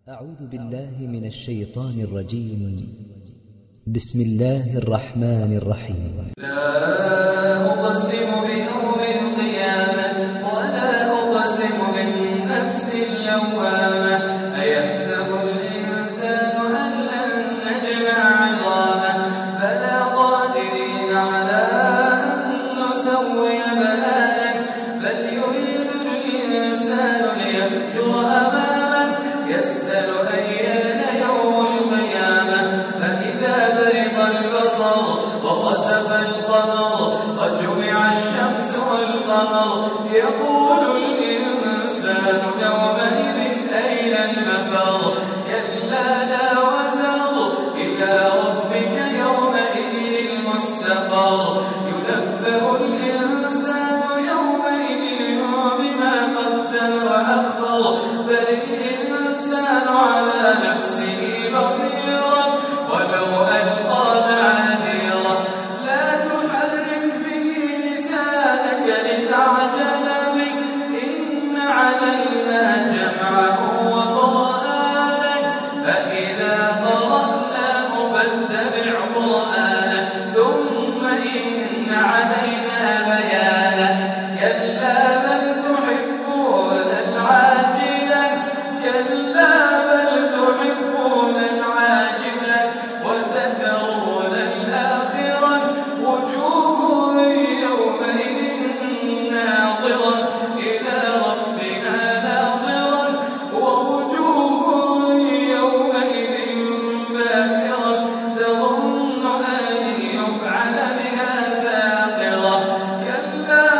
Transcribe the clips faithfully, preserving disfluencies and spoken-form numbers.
أعوذ بالله من الشيطان الرجيم. بسم الله الرحمن الرحيم. لا أقسم بيوم القيامة ولا أقسم بالنفس اللوامة أيحسب الإنسان أن لن نجمع عظامه بلى قادرين على أن نسوي بنانه بل يريد الإنسان ليفجر أمامه يسأل أيان يوم القيامة فإذا برق البصر وخسف القمر وجمع الشمس والقمر يقول الإنسان يومئذ أين المفر كلا لا وزر إلى ربك يومئذ المستقر ينبأ الإنسان يومئذ بما قدم وأخر بل الإنسان على نفسه بصيرا ولو ألقى معاذيره لا تحرك به لسانك لتعجل به إن علينا جمعه وقرآنه فإذا قرأناه فاتبع قرآنه ثم إن علينا بيانه كلا بل تحبون العاجلة كلا بل تحبون العاجلة وتذرون الآخرة وجوه يومئذ ناظرة إلى ربها ناظرة ووجوه يومئذ باسرة تظن أن يفعل بها فاقرة كلا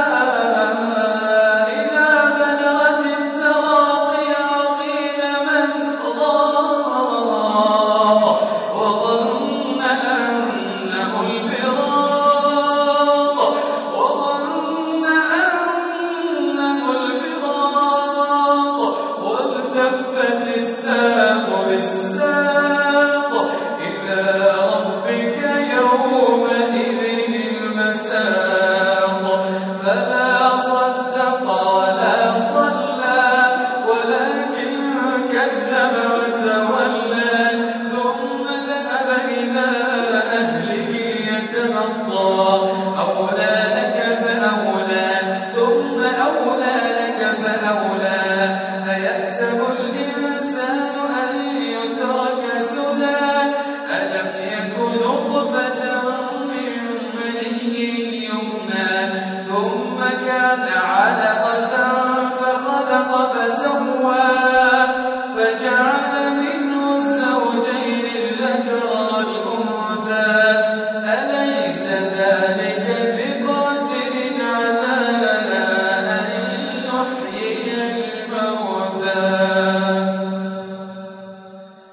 إذا بلغت التراقي وقيل من راق وظن أنه الفراق وظن أنه الفراق والتفت الساق بالساق إلى ربك يومئذ المساق فلا صدق ولا صلى ولكن كذب وتولى ثم ذهب إلى أهله يتمطى أولى لك فأولى ثم أولى لك فأولى أيحسب الإنسان أن يترك سدى ألم يك نطفة